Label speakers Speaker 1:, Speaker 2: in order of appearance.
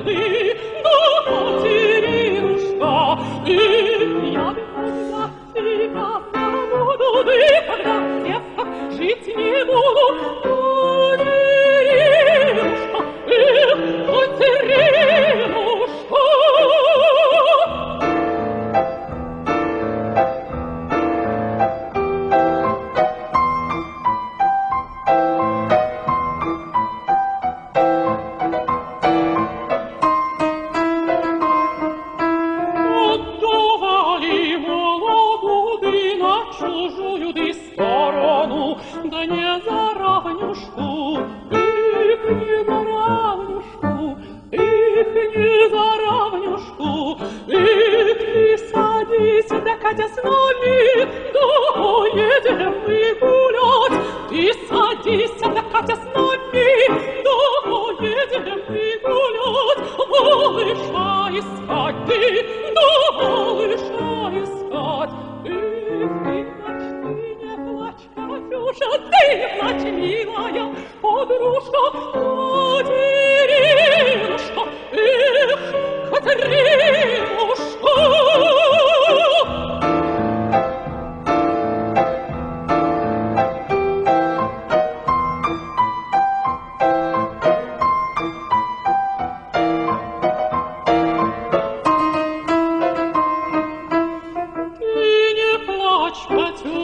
Speaker 1: беды, но Катеринушка, и я бы могла тебя забуду, никогда в девках жить не буду. Катеринушка, Катеринушка. Чужую ты сторону, да не за равнюшку, их не за равнюшку, их не за равнюшку, их ты садись, да Катя с нами, да едем мы гулять, ты садись, да Катя с нами, да едем мы гулять, малыша искать ты, да малыша искать. Катюша, ты не плачь, милая подружка, Катеринушка, эх, Катеринушка. Ты не плачь, Катюша,